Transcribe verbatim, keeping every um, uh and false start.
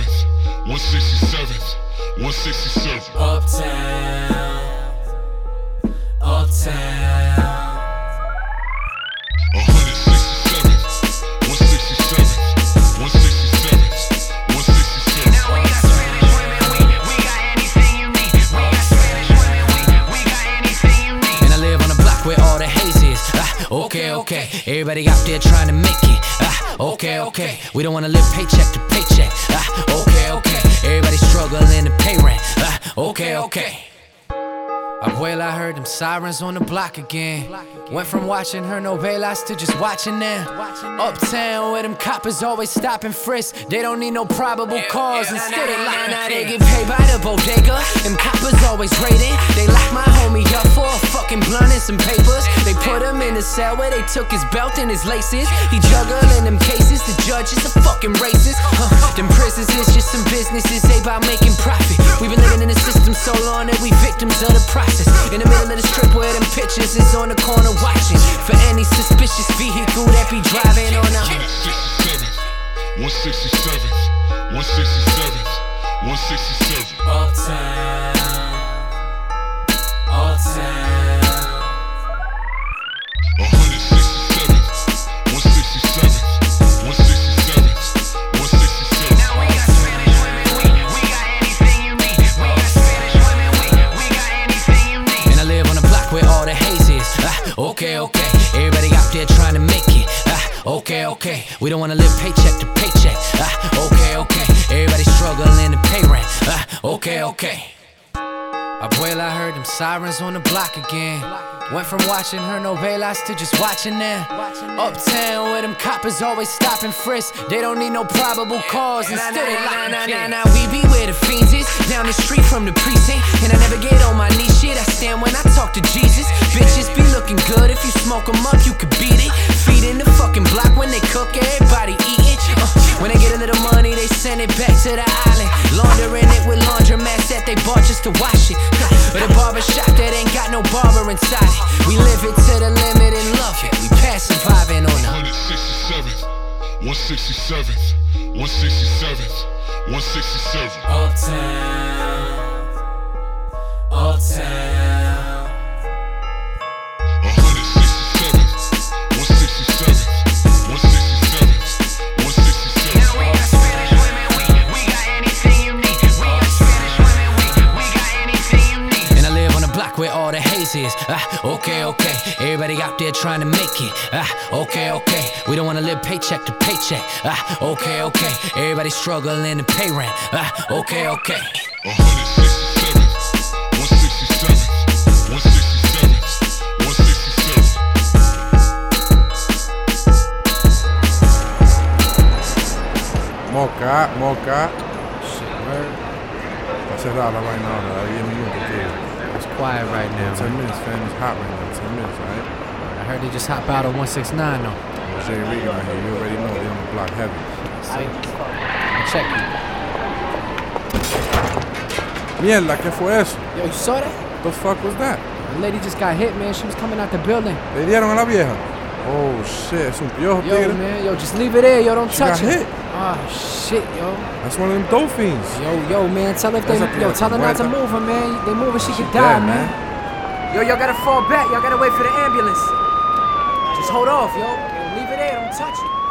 sixty-seventh, one sixty-seventh, one sixty-seventh. Uptown, Uptown. one sixty-seventh, one sixty-seventh, one sixty-seventh, one sixty-seventh. Now we got Spanish women, we, we got anything you need. We got Spanish women, we, we got anything you need. And I live on a block where all the haze is. Ah, okay, okay. Everybody out there trying to make it. Ah, okay, okay. We don't wanna live paycheck to paycheck. Ah, okay, okay. Everybody struggling to pay rent. Ah, okay, okay. Abuela, I heard them sirens on the block again. Went from watching her novelas to just watching them. Uptown where them coppers always stop and frisk. They don't need no probable cause, instead they lock now they get paid by the bodega. Them coppers always raiding. They lock my homie up for a fucking blunt and some papers. They put him in the cell where they took his belt and his laces. He juggling them cases, the judge is a fucking racist. Huh. Them prisons is just some businesses, they bout making profit. We been living in the system so long that we victims of the process. In the middle of the strip where them pictures is on the corner watching for any suspicious vehicle that be driving on the one sixty-seventh, one sixty-seventh, one sixty-seventh. Uptown, Uptown. one sixty-seventh, one sixty-seventh, one sixty-seventh, one sixty-seventh. Now we got Spanish women, we, we got anything you need. We got Spanish women, we, we got anything you need. And I live on a block where all the haze is. Ah, okay, okay. Everybody out there trying to make it. Ah, okay, okay. We don't wanna live paycheck to paycheck. Ah, okay, okay. Everybody struggling to pay rent. Ah, okay, okay. Abuela, I heard them sirens on the block again. Went from watching her novelas to just watching them. Uptown where them coppers always stop and frisk. They don't need no probable cause, instead they lock now, now, now we be where the fiends is. Down the street from the precinct. And I never get on my knee shit, I stand when I talk to Jesus. Bitches be looking good, if you smoke them up you could beat it. Feed in the fucking block when they cook, everybody eating. uh, When they get a little money they send it back to the island. Laundering it with laundromats that they bought just to wash it. But a barbershop that ain't got no barber inside it. We live it to the limit and love it. We pass surviving on the one sixty-seventh, one sixty-seventh, one sixty-seventh, one sixty-seventh. Uptown, Uptown. one sixty-seventh, one sixty-seventh, one sixty-seventh, one sixty-seventh. Now we got Spanish women, we, we got anything you need. We got Spanish women, we, we got anything you need. And I live on a block where all the haze is. Ah, okay, okay. Everybody out there trying to make it. Ah, okay, okay. We don't wanna live paycheck to paycheck. Ah, okay, okay. Everybody struggling to pay rent. Ah, okay, okay. one sixty-seventh, one sixty-seventh, one sixty-seventh, one sixty-seventh. Moca, moca. Shit, word. Está cerrada la vaina ahora, hay diez minutos, tío. It's quiet right now. ten Man. minutes, fam. It's hot right now. ten minutes, alright? I heard they just hop out of one sixty-nine though. Jay Regan out here. You already know they on the block heavy. See? Check it. Mierda, ¿qué fue eso? Yo, you saw that? The fuck was that? The lady just got hit, man. She was coming out the building. ¿Le dieron a la vieja? Oh shit, es un piojo, Yo, tigre. man, yo, just leave it there. Yo, don't She touch got it. hit. Ah, shit, yo. That's one of them dolphins. Yo, yo, man, tell her if they, That's a- yo, tell her not to Muerta. move her, man. They move her, she could She die, dead, man. man. Yo, y'all gotta fall back. Y'all gotta wait for the ambulance. Just hold off, yo. Yo, leave it there. Don't touch it.